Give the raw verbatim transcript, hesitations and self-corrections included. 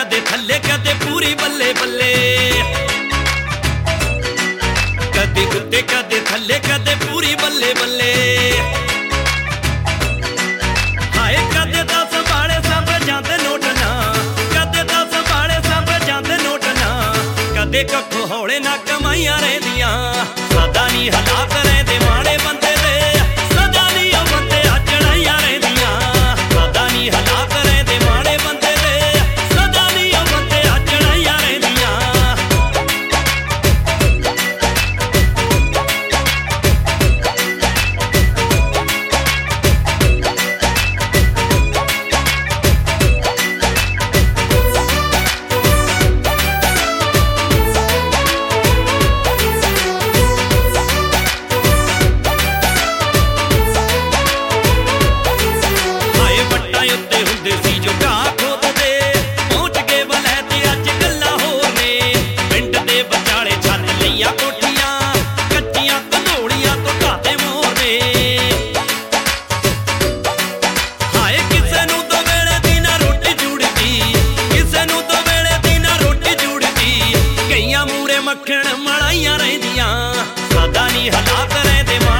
कदे थल्ले कदे पूरी बल्ले बल्ले, कदे उत्ते कदे थल्ले कदे पूरी बल्ले बल्ले। हाय कदे दा संभाले सब जांदे नोट ना, कदे दा संभाले सब जांदे नोट ना, कदे कखो हौले ना कमाइयां रहिंदियां। सदा नी हालात रहिंदे माड़े बंदे दे, सदा नी ओ बंदे अजड़ाइयां रहिंदियां। सदा नी हालात रहिंदे माड़े बंदे दे, सदा नी ओ बंदे अजड़ाइयां रहिंदियां। मक्खण मलाइयां रहिंदियां। सदा नी हालात रहिंदे